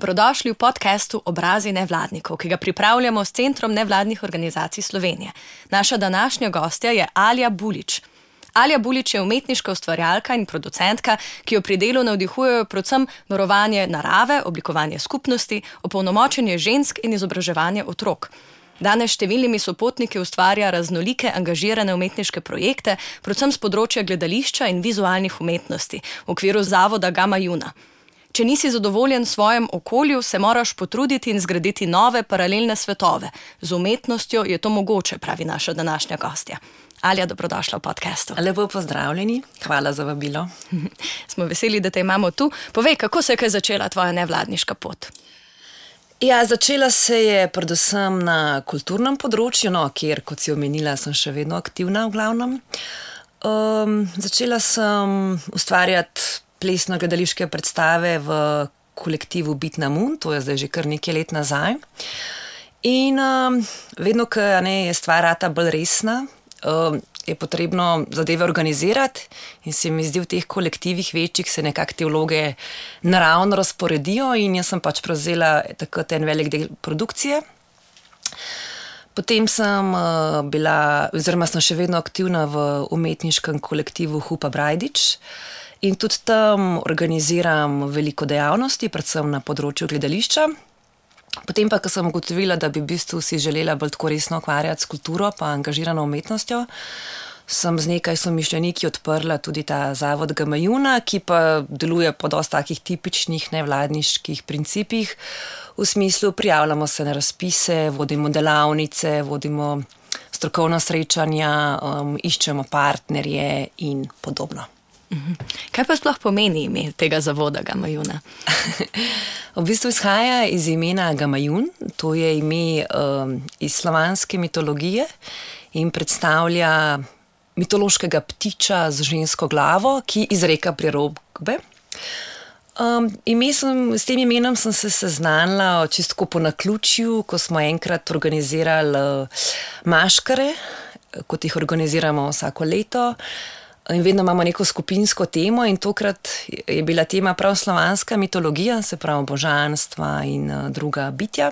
Dobrodošli v podcastu Obrazi nevladnikov, ki ga pripravljamo s Centrom nevladnih organizacij Slovenije. Naša današnja gostja je Alja Bulič. Alja Bulič je umetniška ustvarjalka in producentka, ki jo pri delu navdihujejo predvsem varovanje narave, oblikovanje skupnosti, opolnomočenje žensk in izobraževanje otrok. Danes številnimi sopotniki ustvarja raznolike angažirane umetniške projekte, predvsem z področja gledališča in vizualnih umetnosti v okviru zavoda Gama Juna. Če nisi zadovoljen v svojem okolju, se moraš potruditi in zgraditi nove paralelne svetove. Z umetnostjo je to mogoče, pravi naša današnja gostja. Alja, dobrodošla v podcastu. Lepo pozdravljeni, hvala za vabilo. Smo veseli, da te imamo tu. Povej, kako se je kaj začela tvoja nevladniška pot? Ja, začela se je predvsem na kulturnem področju, kjer, kot si omenila, sem še vedno aktivna v glavnem. Začela sem ustvarjati plesno-gledališke predstave v kolektivu Bit na Mun, to je zdaj že kar nekaj let nazaj. In vedno, ko je stvar rata bolj resna, je potrebno zadeve organizirati in se mi zdi v teh kolektivih večjih se nekako te vloge naravno razporedijo in jaz sem pač prevzela takrat en velik del produkcije. Potem sem sem še vedno aktivna v umetniškem kolektivu Hupa Brajdič in tudi tam organiziram veliko dejavnosti, predvsem na področju gledališča. Potem pa, ko sem ugotovila, da bi v bistvu si želela bolj tako resno ukvarjati s kulturo pa angažirano umetnostjo, sem z nekaj somišljeniki odprla tudi ta zavod Gama Juna, ki pa deluje po dosti takih tipičnih nevladniških principih. V smislu, prijavljamo se na razpise, vodimo delavnice, vodimo strokovna srečanja, iščemo partnerje in podobno. Kaj pa sploh pomeni ime tega zavoda Gama Juna? V bistvu izhaja iz imena Gama Jun, to je ime iz slovanske mitologije in predstavlja mitološkega ptiča z žensko glavo, ki izreka prerokbe. S tem imenom sem se seznanila čisto po naključju, ko smo enkrat organizirali maškare, kot jih organiziramo vsako leto. In vedno imamo neko skupinsko temo in tokrat je bila tema prav slovanska mitologija, se pravi božanstva in druga bitja.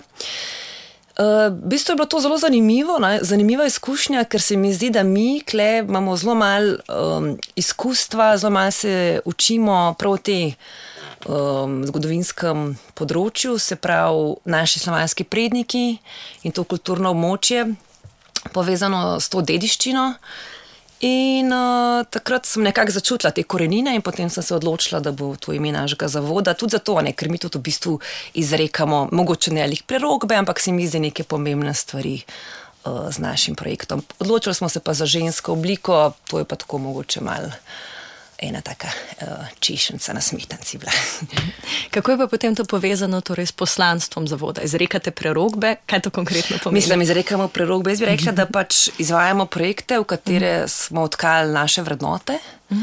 V bistvu je bilo to zelo zanimiva izkušnja, ker se mi zdi, da mi kle imamo zelo malo izkustva, zelo malo se učimo prav o tej zgodovinskem področju, se pravi naši slovanski predniki in to kulturno območje povezano s to dediščino. In takrat sem nekako začutila te korenine in potem sem se odločila, da bo to ime našega zavoda. Tudi zato, ker mi tudi v bistvu izrekamo, mogoče ne ali prerokbe, ampak se mi zdi neke pomembne stvari z našim projektom. Odločili smo se pa za žensko obliko, to je pa tako mogoče malo ena taka češenca na smetanci bila. Kako je pa potem to povezano torej s poslanstvom zavoda? Izrekate prerokbe? Kaj to konkretno pomeni? Mislim, izrekamo prerokbe. Jaz bi rekla, da pač izvajamo projekte, v katere smo odkali naše vrednote.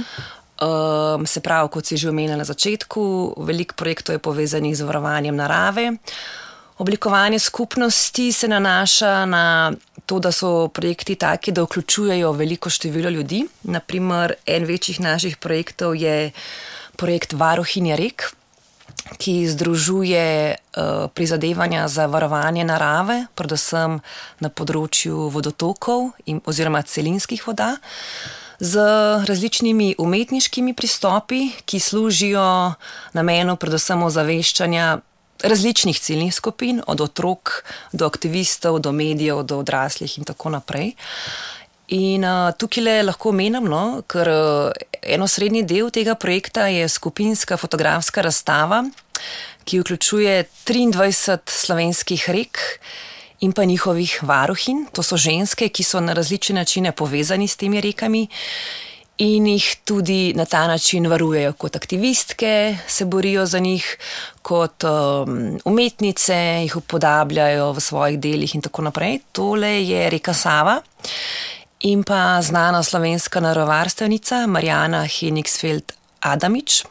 Se pravi, kot si že omenila na začetku, veliko projektov je povezanih z varovanjem narave. Oblikovanje skupnosti se nanaša na to, da so projekti taki, da vključujejo veliko število ljudi. Naprimer, en večjih naših projektov je projekt Varuhinja rek, ki združuje prizadevanja za varovanje narave, predvsem na področju vodotokov oziroma celinskih voda, z različnimi umetniškimi pristopi, ki služijo namenu predvsem ozaveščanja različnih ciljnih skupin, od otrok do aktivistov, do medijev, do odraslih in tako naprej. In tukaj lahko omenim, ker eno srednji del tega projekta je skupinska fotografska razstava, ki vključuje 23 slovenskih rek in pa njihovih varuhinj. To so ženske, ki so na različne načine povezani s temi rekami in jih tudi na ta način varujejo kot aktivistke, se borijo za njih, kot umetnice, jih upodabljajo v svojih delih in tako naprej. Tole je reka Sava in pa znana slovenska naravovarstvenica Marjana Henigsfeld Adamič,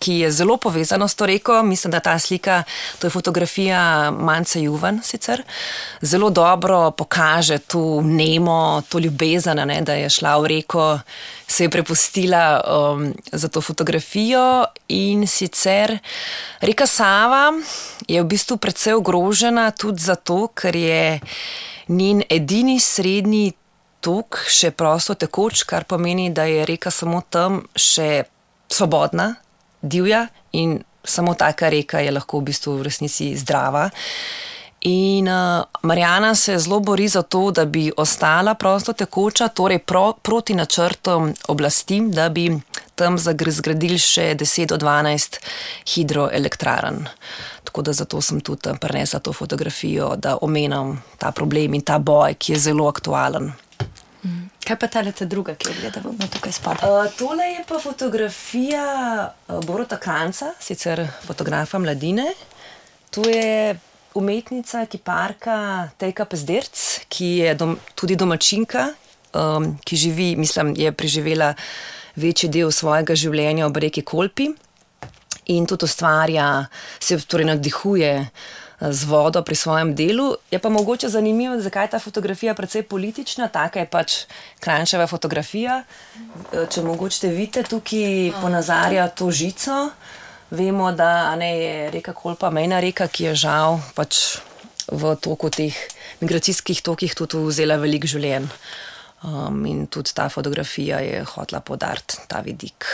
ki je zelo povezano s to reko. Mislim, da ta slika, to je fotografija Mance Juvan sicer, zelo dobro pokaže to nemo, to ljubezen, ne, da je šla v reko, se je prepustila za to fotografijo in sicer reka Sava je v bistvu precej ogrožena tudi zato, ker je njen edini srednji tok še prosto tekoč, kar pomeni, da je reka samo tam še svobodna, divja in samo taka reka je lahko v bistvu v resnici zdrava. In Marjana se zelo bori za to, da bi ostala prosto tekoča, torej proti načrtom oblasti, da bi tam zgradili še 10 do 12 hidroelektrarn. Tako da zato sem tudi prinesla to fotografijo, da omenam ta problem in ta boj, ki je zelo aktualen. Kaj pa ta druga, ki jo gledamo tukaj spodaj? Tole je pa fotografija Boruta Kranjca, sicer fotografa mladine. To je umetnica, kiparka Tejka Pezderc, ki je tudi domačinka, ki živi, mislim, je preživela večji del svojega življenja ob reki Kolpi in tudi ustvarja, se torej navdihuje z vodo pri svojem delu. Je pa mogoče zanimivo, zakaj je ta fotografija precej politična, taka je pač Kranjčeva fotografija. Če mogoče vidite, tukaj ponazarja to žico. Vemo, da je reka Kolpa mejna reka, ki je žal pač v toku teh migracijskih tokih tudi vzela veliko življenj. In tudi ta fotografija je hotela poudariti ta vidik.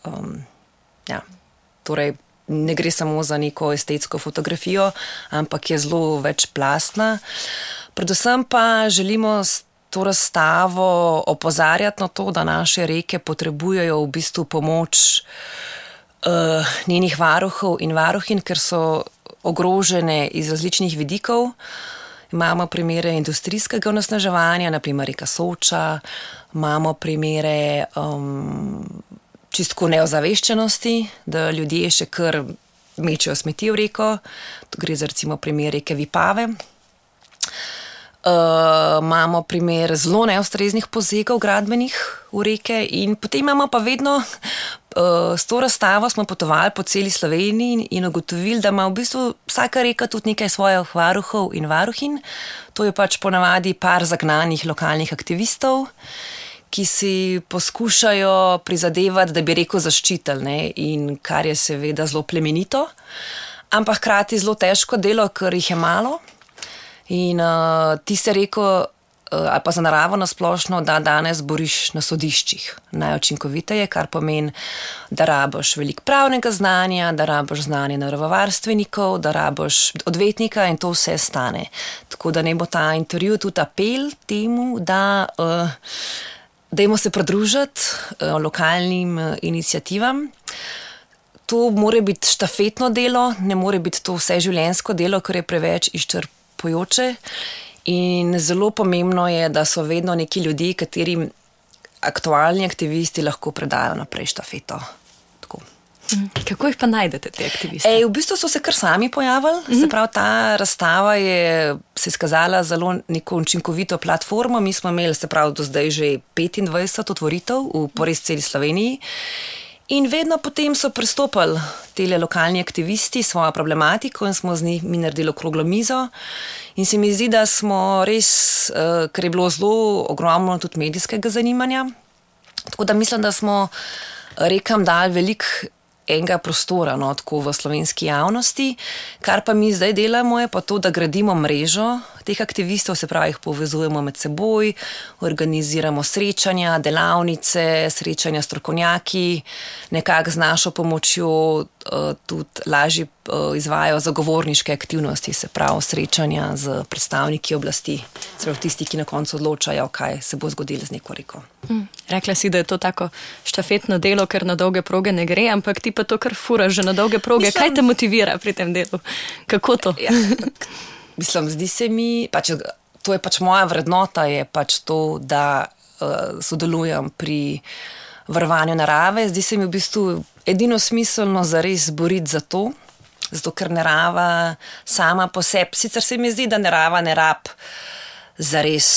Torej, ne gre samo za neko estetsko fotografijo, ampak je zelo večplastna. Predvsem pa želimo s to razstavo opozarjati na to, da naše reke potrebujejo v bistvu pomoč njenih varuhov in varuhin, ker so ogrožene iz različnih vidikov. Imamo primere industrijskega onesnaževanja, naprimer reka Soča, imamo primere čistko neozaveščenosti, da ljudje še kar mečejo smeti v reko. To gre za recimo primer reke Vipave. Imamo primer zelo neustreznih posegov gradbenih v reke in potem imamo pa vedno s to razstavo smo potovali po celi Sloveniji in ugotovili, da ima v bistvu vsaka reka tudi nekaj svojih varuhov in varuhin. To je pač ponavadi par zagnanih lokalnih aktivistov, ki si poskušajo prizadevati, da bi reko zaščitili, ne? In kar je seveda zelo plemenito, ampak hkrati zelo težko delo, ker jih je malo. In ti se reko ali pa za naravo nasplošno, da danes boriš na sodiščih najučinkoviteje, kar pomeni, da rabiš veliko pravnega znanja, da rabiš znanje naravovarstvenikov, da rabiš odvetnika in to vse stane. Tako da ne bo ta intervju tudi apel temu, da dajmo se pridružiti lokalnim iniciativam. To mora biti štafetno delo, ne more biti to vseživljenjsko delo, ker je preveč izčrpujoče. In zelo pomembno je, da so vedno neki ljudje, katerim aktualni aktivisti lahko predajo naprej štafeto. Tako. Kako jih pa najdete, te aktiviste? V bistvu so se kar sami pojavili. Se pravi, ta razstava je se izkazala zelo neko učinkovito platformo. Mi smo imeli, se pravi, do zdaj že 25 otvoritev po res celi Sloveniji. In vedno potem so pristopili tele lokalni aktivisti svojo problematiko in smo z njimi naredili okroglo mizo. In se mi zdi, da smo res, ker je bilo zelo ogromno tudi medijskega zanimanja, tako da mislim, da smo rekam dali veliko enega prostora, no, tako v slovenski javnosti. Kar pa mi zdaj delamo je pa to, da gradimo mrežo teh aktivistov, se pravi, jih povezujemo med seboj, organiziramo srečanja, delavnice, srečanja strokovnjaki, nekako z našo pomočjo tudi lažje izvajajo zagovorniške aktivnosti, se pravi, srečanja z predstavniki oblasti, se pravi, tisti, ki na koncu odločajo, kaj se bo zgodilo z neko reko. Rekla si, da je to tako štafetno delo, ker na dolge proge ne gre, ampak ti pa to kar furaš že na dolge proge. Mislim, kaj te motivira pri tem delu? Kako to? Ja, mislim, zdi se mi, to je pač moja vrednota, je pač to, da sodelujem pri varovanju narave. Zdi se mi v bistvu edino smiselno zares boriti za to, zato ker narava sama po sebi, sicer se mi zdi, da narava ne rab zares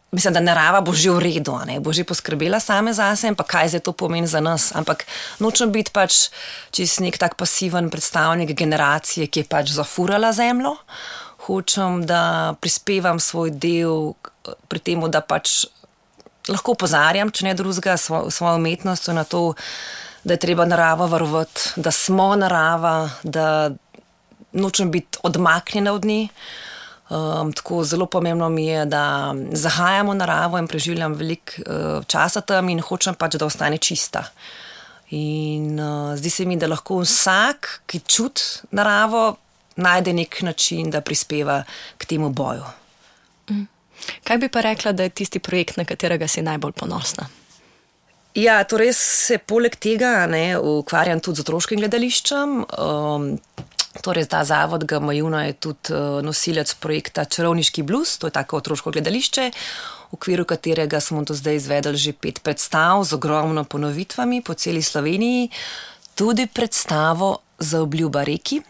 mislim, da narava bo že v redu, ne? Bo že poskrbela same zase, pa kaj zdaj to pomeni za nas. Ampak nočem biti pač čist nek tak pasiven predstavnik generacije, ki je pač zafurala zemljo. Hočem, da prispevam svoj del pri tem, da pač lahko opozarjam, če ne drugega, svojo umetnostjo na to, da je treba naravo varovati, da smo narava, da nočem biti odmaknjena od nje. Tako zelo pomembno mi je, da zahajamo naravo in preživljam veliko časa tam in hočem pač, da ostane čista. In zdi se mi, da lahko vsak, ki čuti naravo, najde nek način, da prispeva k temu boju. Kaj bi pa rekla, da je tisti projekt, na katerega si najbolj ponosna? Ja, torej se poleg tega ukvarjam tudi z otroškim gledališčem. Torej ta zavod Gamajuna je tudi nosilec projekta Čarovniški blues, to je tako otroško gledališče, v okviru katerega smo do zdaj izvedli že 5 predstav z ogromno ponovitvami po celi Sloveniji, tudi predstavo Zaobljuba reki.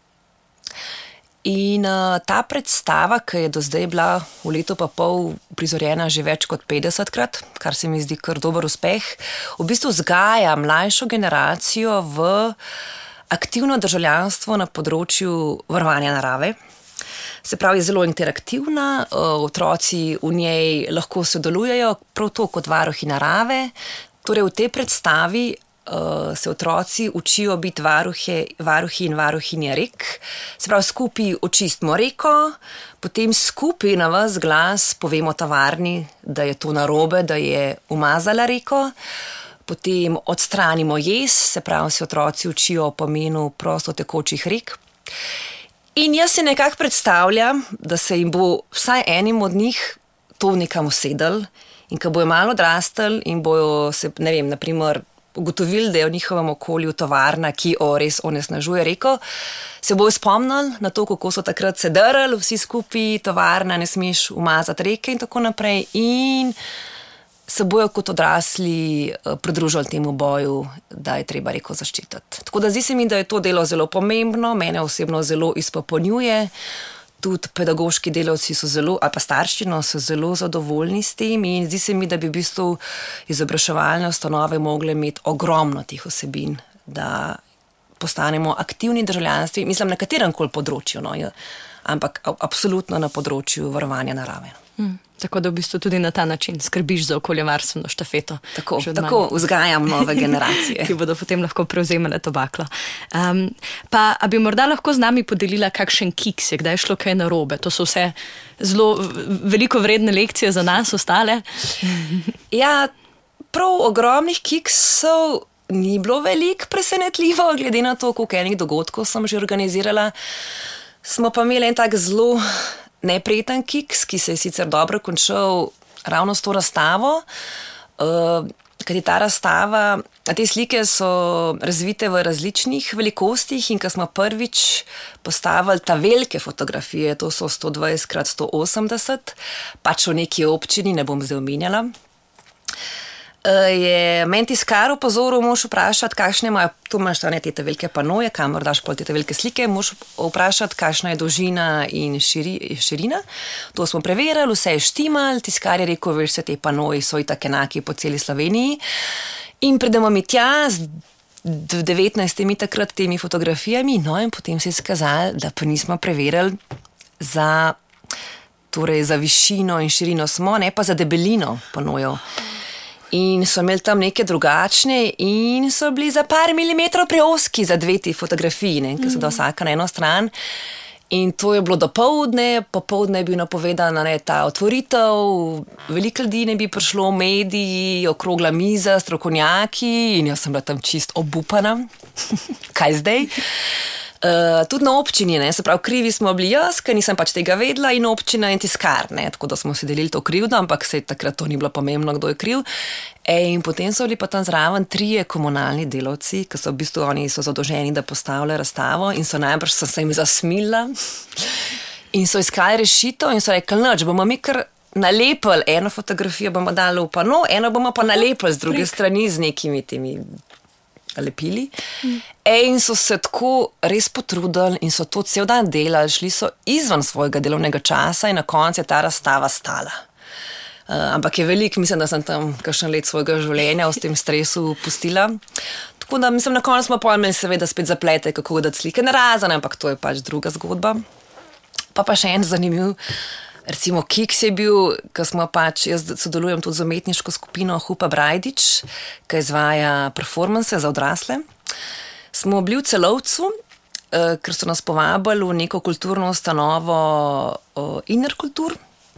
In ta predstava, ki je do zdaj bila v letu pa pol prizorjena že več kot 50krat, kar se mi zdi kar dober uspeh, v bistvu vzgaja mlajšo generacijo v aktivno državljanstvo na področju varovanja narave. Se pravi, je zelo interaktivna, otroci v njej lahko sodelujejo prav to kot varuhi narave. Torej v tej predstavi se otroci učijo biti varuhi in varuhinje rek. Se pravi, skupaj očistimo reko, potem skupaj na vas glas povemo tavarni, da je to narobe, da je umazala reko. Potem odstranimo jez, se pravi, se otroci učijo o pomenu prosto tekočih rek. In jaz se nekako predstavljam, da se jim bo vsaj enim od njih to nekam usedel in ko bojo malo odrastali in bojo se, ne vem, naprimer, ugotovili, da je v njihovem okolju tovarna, ki res onesnažuje reko, se bojo spomnili na to, kako so takrat se drli vsi skupaj, tovarna, ne smeš umazati reke in tako naprej, in se bojo kot odrasli pridružili temu boju, da je treba reko zaščititi. Tako da zdi se mi, da je to delo zelo pomembno, mene osebno zelo izpopolnjuje. Tudi pedagoški delavci so zelo, ali pa starščino so zelo zadovoljni s tem in zdi se mi, da bi v bistvu izobraževalne ustanove mogle imeti ogromno teh vsebin, da postanemo aktivni državljanstvi, mislim, na katerem koli področju, ampak absolutno na področju varovanja narave. Tako da v bistvu tudi na ta način skrbiš za okoljevarstveno štafeto. Tako vzgajam nove generacije. Ki bodo potem lahko prevzemale to baklo. A bi morda lahko z nami podelila kakšen kiks, je kdaj šlo kaj narobe? To so vse zelo veliko vredne lekcije za nas ostale. Ja, prav ogromnih kiksov ni bilo veliko presenetljivo, glede na to, koliko enih dogodkov sem že organizirala. Smo pa imeli en tak zelo neprijeten kiks, ki se je sicer dobro končal ravno s to razstavo, kajti ta razstava, te slike so razvite v različnih velikostih in ko smo prvič postavili ta velike fotografije, to so 120x180, pač v neki občini, ne bom zdaj omenjala, je meni tiskar opozoril, moš vprašati, kakšne imajo, tu imaš te velike panoje, kamor daš pol te velike slike, moš vprašati, kakšna je dolžina in širina. To smo preverili, vse je štimal, tiskar je rekel, veš, vse te panoji so itak enaki po celi Sloveniji. In pridemo mi tja z 19 takrat temi fotografijami, no in potem se je skazali, da pa nismo preverili za višino in širino smo, ne pa za debelino panojev. In so imeli tam neke drugačne in so bili za par milimetrov preoski za 2 te fotografiji, ki so da vsaka na eno stran. In to je bilo dopoldne, popoldne je bil napovedan ta otvoritev, veliko ljudi ne bi prišlo, mediji, okrogla miza, strokovnjaki in jaz sem bila tam čist obupana. Kaj zdaj? Tudi na občini, se pravi, krivi smo bili jaz, ker nisem pač tega vedela, in občina in tiskar, tako da smo si delili to krivdo, ampak se takrat to ni bilo pomembno, kdo je kriv. In potem so bili pa tam zraven 3 komunalni delavci, ki so v bistvu oni so zadolženi, da postavljajo razstavo in so najbrž se jim zasmilila in so iskali rešitev in so rekli, noč, bomo mi kar nalepili eno fotografijo, bomo dali v pano, eno bomo pa nalepili z druge strani z nekimi temi lepili. In so se tako res potrudili in so to cel dan delali, šli so izven svojega delovnega časa in na koncu je ta razstava stala. Ampak je veliko, mislim, da sem tam kakšen let svojega življenja v tem stresu pustila. Tako da mislim, na koncu smo pa imeli seveda spet zaplete, kako dati slike narazen, ampak to je pač druga zgodba. Pa še en zanimiv, recimo Kiks je bil, ko smo pač, jaz sodelujem tudi z umetniško skupino Hupa Brajdič, ki izvaja performance za odrasle. Smo bili v Celovcu, ker so nas povabili v neko kulturno ustanovo Innerkultur,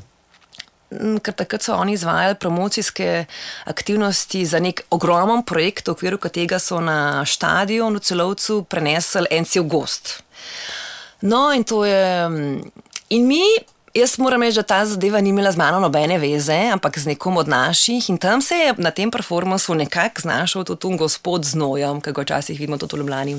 ker takrat so oni izvajali promocijske aktivnosti za nek ogromen projekt, v okviru katerega so na štadion v Celovcu prenesli en cel gozd. No, in to je... In jaz moram reči, da ta zadeva ni imela z mano nobene veze, ampak z nekom od naših, in tam se je na tem performansu nekako znašel tudi gospod z nojem, ki ga včasih vidimo tudi v Ljubljani.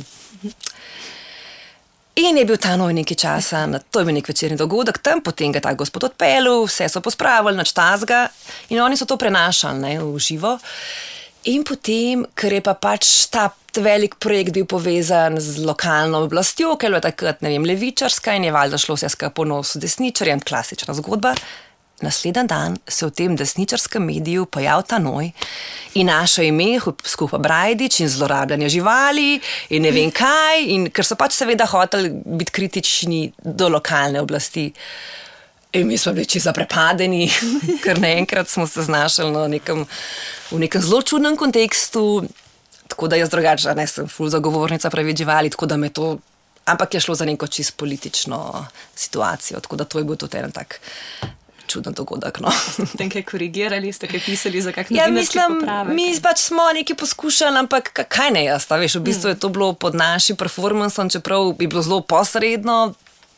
In je bil ta noj nekaj časa, to je bil nek večerni dogodek, tam potem ga ta gospod odpeljal, vse so pospravili, nič tazga, in oni so to prenašali v živo. In potem, ker je pa pač ta velik projekt bil povezan z lokalno oblastjo, ker je bila takrat, ne vem, levičarska in je valjda šlo vse skupaj po nosu desničarjem, klasična zgodba. Naslednji dan se v tem desničarskem mediju pojavil ta noj in naše ime, Hupa Brajdič in zlorabljanje živali in ne vem kaj, in ker so pač seveda hoteli biti kritični do lokalne oblasti. In mi smo bili čisto zaprepadeni, ker naenkrat smo se znašli v nekem zelo čudnem kontekstu, tako da jaz drugače ne sem ful zagovornica pravic živali, tako da me to, ampak je šlo za neko čisto politično situacijo, tako da to je bil tudi en tak čuden dogodek. No. Ste kaj korigirali, ste kaj pisali za kak novinarski popravek? Mi pač smo nekaj poskušali, ampak kaj ne jaz, veš, v bistvu je to bilo pod našim performansom, čeprav bi bilo zelo posredno,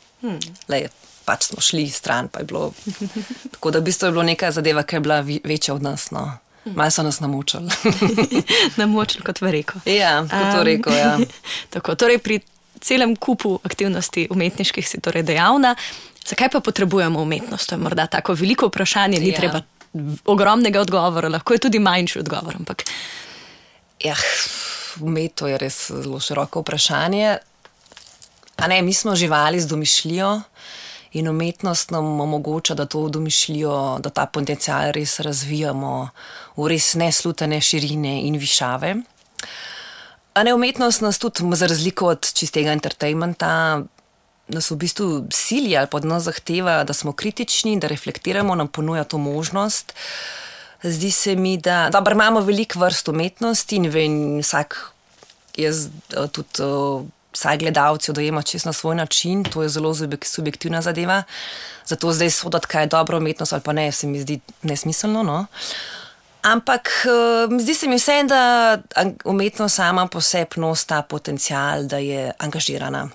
pač smo šli stran, pa je bilo, tako da v bistvu je bilo neka zadeva, ki je bila večja od nas, no. Malo so nas namučili. Namučili, kot v reko. Ja, kot v reko, ja. Tako, torej pri celem kupu aktivnosti umetniških si torej dejavna. Zakaj pa potrebujemo umetnost? To je morda tako veliko vprašanje, ni treba ogromnega odgovora, lahko je tudi manjši odgovor, ampak... Ja, to je res zelo široko vprašanje. A ne, mi smo živali z domišljijo in umetnost nam omogoča, da to domišljijo, da ta potencial res razvijamo v res neslutene širine in višave. A ne, umetnost nas tudi, za razliko od čistega entertainmenta, nas v bistvu sili ali pa od nas zahteva, da smo kritični, da reflektiramo, nam ponuja to možnost. Zdi se mi, da dobro, imamo veliko vrst umetnosti in vsak gledalci jo dojema čisto na svoj način, to je zelo subjektivna zadeva, zato zdaj sodati, kaj je dobra umetnost ali pa ne, se mi zdi nesmiselno, no. Ampak zdi se mi vse, da umetnost sama po sebi nosi ta potencial, da je angažirana.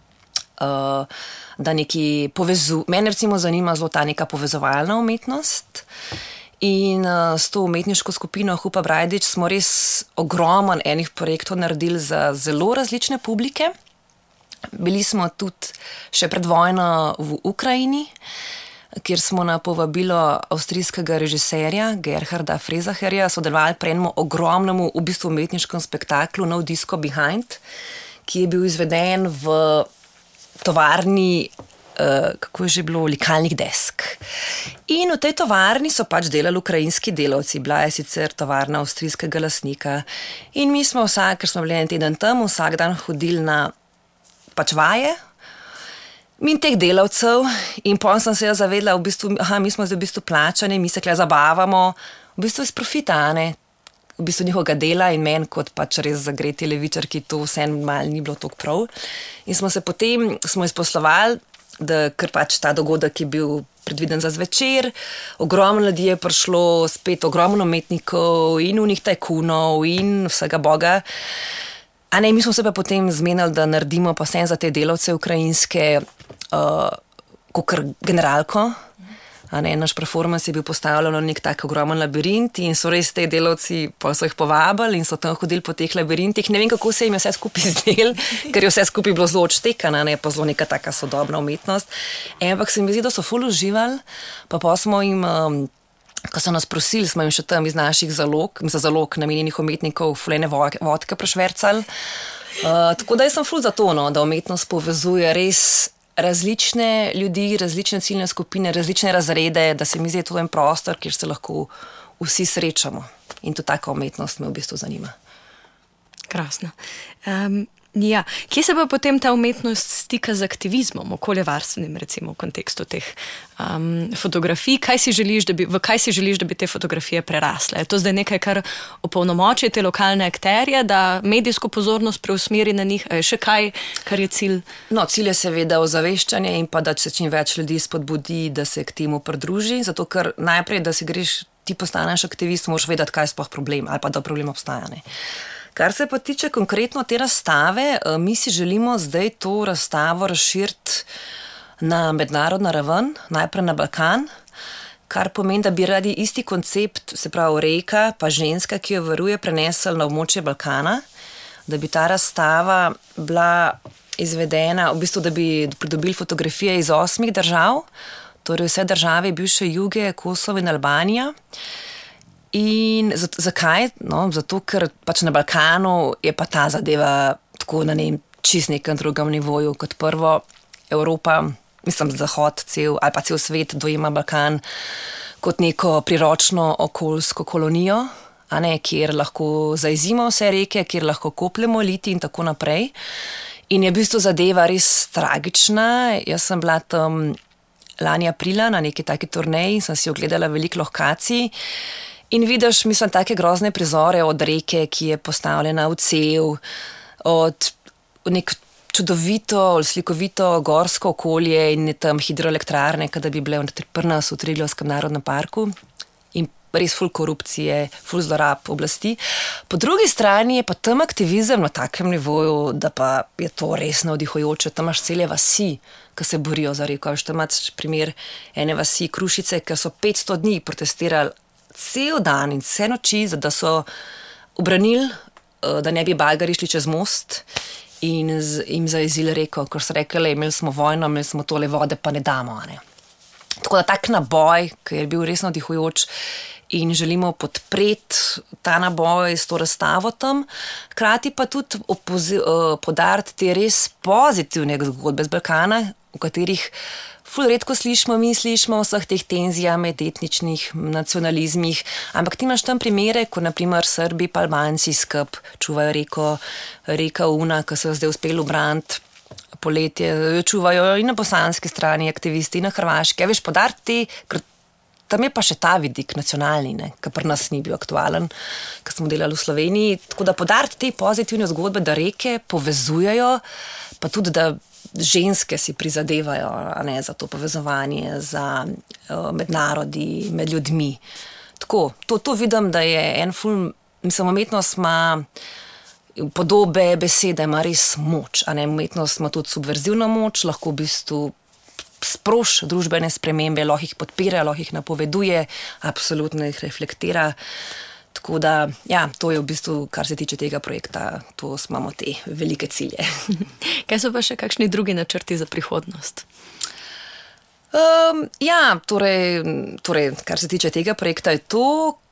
Da neki mene recimo zanima zelo ta neka povezovalna umetnost in s to umetniško skupino Hupa Brajdič smo res ogromen enih projektov naredili za zelo različne publike. Bili smo tudi še pred vojno v Ukrajini, kjer smo na povabilo avstrijskega režiserja Gerharda Frezaherja sodelovali pri enem ogromnemu v bistvu umetniškem spektaklu No Disco Behind, ki je bil izveden v tovarni, kako je že bilo, likalnih desk. In v tej tovarni so pač delali ukrajinski delavci, bila je sicer tovarna avstrijskega lastnika. In mi smo ker smo bili en teden tam, vsak dan hodili na pač vaje, in teh delavcev, in potem sem se zavedla, v bistvu, mi smo zdaj v bistvu plačani, mi se kle zabavamo, v bistvu iz profita, ne? V bistvu njihovega dela in meni kot pač res zagreti levičarki to vse malo ni bilo tako prav. In smo se potem izposlovali, da ker pač ta dogodek je bil predviden za zvečer, ogromno ljudi je prišlo, spet ogromno umetnikov in unih tajkunov in vsega boga. A ne, mi smo se pa potem zmenili, da naredimo pa vse za te delavce ukrajinske kakor generalko. A ne, naš performance je bil postavljen na nek tak ogromen labirint in so res te delavci, pa so jih povabili in so tam hodili po teh labirintih. Ne vem, kako se jim je vse skupaj zdel, ker je vse skupaj bilo zelo odštekano, ne, pa zelo neka taka sodobna umetnost. Ampak se mi zdi, da so ful uživali, pa smo jim, ko so nas prosili, smo jim še tam iz naših za zalog namenjenih umetnikov fulene vodke prešvercali. Tako da jaz sem ful za to, no, da umetnost povezuje res različne ljudi, različne ciljne skupine, različne razrede, da se mi zdi to en prostor, kjer se lahko vsi srečamo. In to taka umetnost me v bistvu zanima. Krasno. Ja, kje se pa potem ta umetnost stika z aktivizmom, okoljevarstvenim, recimo v kontekstu teh fotografij? V kaj si želiš, da bi te fotografije prerasle? Je to zdaj nekaj, kar opolnomoči te lokalne akterje, da medijsko pozornost preusmeri na njih? Je še kaj, kar je cilj? No, cilj je seveda ozaveščanje in pa, da se čim več ljudi spodbudi, da se k temu pridruži, zato ker najprej, da si ti postaneš aktivist, moraš vedeti, kaj je sploh problem ali pa da problem obstaja, ne. Kar se pa tiče konkretno te razstave, mi si želimo zdaj to razstavo razširiti na mednarodno raven, najprej na Balkan, kar pomeni, da bi radi isti koncept, se pravi reka pa ženska, ki jo varuje, prenesli na območje Balkana, da bi ta razstava bila izvedena, v bistvu, da bi pridobili fotografije iz 8 držav, torej vse države bivše Juge, Kosovo in Albanija. In zakaj? No, zato, ker pač na Balkanu je pa ta zadeva tako na čist nekem drugem nivoju. Kot prvo, Evropa, mislim, Zahod cel, ali pa cel svet dojema Balkan kot neko priročno okoljsko kolonijo, a ne, kjer lahko zajezimo vse reke, kjer lahko kopljemo liti in tako naprej. In je v bistvu zadeva res tragična. Jaz sem bila tam lani aprila na neki taki turneji in sem si ogledala veliko lokacij. In vidiš, mislim, take grozne prizore od reke, ki je postavljena v cev, od nek čudovito, slikovito gorsko okolje in tam hidroelektrarne, kada bi bile pri nas v Triglavskem narodnem parku in res ful korupcije, ful zlorab oblasti. Po drugi strani je pa tam aktivizem na takem nivoju, da pa je to res navdihujoče. Tam imaš cele vasi, ki se borijo za reko. Tam imaš primer ene vasi Krušice, ki so 500 dni protestirali cel dan in vse noči, da so obranili, da ne bi bagari šli čez most in jim zajezili reko, ker so rekli, imeli smo vojno, imeli smo tole vode, pa ne damo. Ne? Tako da tak naboj, ki je bil res navdihujoč in želimo podpreti ta naboj s to razstavo tam, hkrati pa tudi podariti te res pozitivne zgodbe z Balkana, v katerih ful redko mi slišimo o vseh teh tenzijah med etničnih nacionalizmih, ampak ti imaš tam primere, ko naprimer Srbi pa Albanci skup čuvajo reka Una, ki so zdaj uspeli ubraniti poletje, čuvajo in na bosanski strani aktivisti, in na hrvaški. Veš, podariti ker tam je pa še ta vidik nacionalni, ne, ki pri nas ni bil aktualen, ker smo delali v Sloveniji, tako da podariti te pozitivne zgodbe, da reke povezujejo, pa tudi, da ženske si prizadevajo, a ne, za to povezovanje, za med narodi, med ljudmi. Tako, to vidim, da je en ful, mislim, umetnost ima podobe, besede, ima res moč, a ne, umetnost ima tudi subverzivno moč, lahko v bistvu sproši družbene spremembe, lahko jih podpira, lahko jih napoveduje, absolutno jih reflektira. Tako da, ja, to je v bistvu, kar se tiče tega projekta, to imamo te velike cilje. Kaj so pa še kakšni drugi načrti za prihodnost? Ja, torej, kar se tiče tega projekta je to,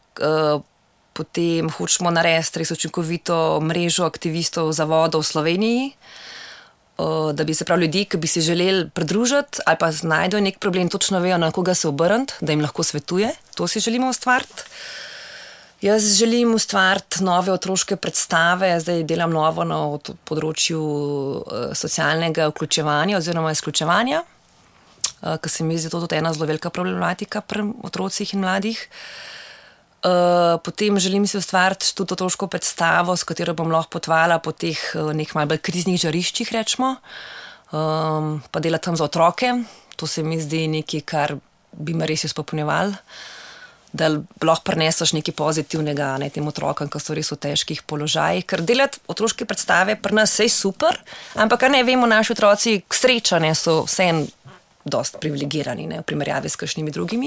potem hočemo narediti res učinkovito mrežo aktivistov za vodo v Sloveniji, da bi se pravi ljudi, ki bi si želeli pridružiti ali pa znajdejo nek problem, točno vejo, na koga se obrniti, da jim lahko svetuje. To si želimo ustvariti. Jaz želim ustvariti nove otroške predstave, zdaj delam novo na področju socialnega vključevanja oziroma izključevanja, ker se mi zdi to tudi ena zelo velika problematika pri otrocih in mladih. Potem želim si ustvariti tudi otroško predstavo, s katero bom lahko potovala po teh nekaj malo bolj kriznih žariščih, rečemo, pa delati tam za otroke. To se mi zdi nekaj, kar bi me res izpopolnjevalo, da lahko prineseš nekaj pozitivnega, ne, tem otrokom, ki so res v težkih položajih. Ker delati otroške predstave pri nas je super, ampak ne vemo, naši otroci k srečanju so vseeno dosti privilegirani, ne, v primerjavi s kakšnimi drugimi.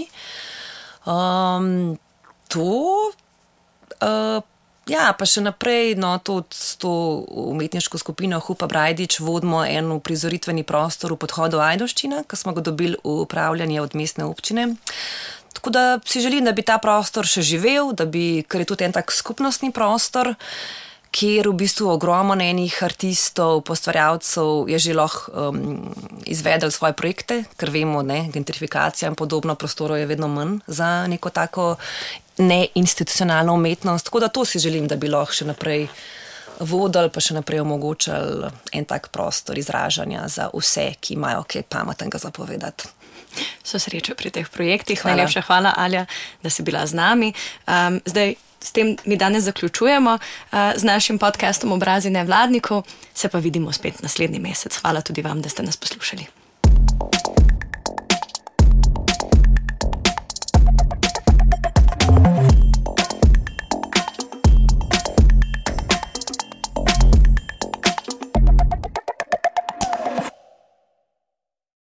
Ja, pa še naprej, no, tudi s to umetniško skupino Hupa Brajdič vodimo en uprizoritveni prostor v podhodu Ajdovščina, ki smo ga dobili v upravljanje od mestne občine. Tako da si želim, da bi ta prostor še živel, ker je tudi en tak skupnostni prostor, kjer v bistvu ogromno enih artistov, postvarjalcev je že lahko izvedel svoje projekte, ker vemo, gentrifikacija in podobno prostorov je vedno manj za neko tako neinstitucionalno umetnost. Tako da to si želim, da bi lahko še naprej vodili, pa še naprej omogočali en tak prostor izražanja za vse, ki imajo kaj pametnega zapovedati. So srečo pri teh projektih. Najlepša hvala, Alja, da si bila z nami. Zdaj, s tem mi danes zaključujemo z našim podcastom Obrazi nevladnikov, se pa vidimo spet naslednji mesec. Hvala tudi vam, da ste nas poslušali.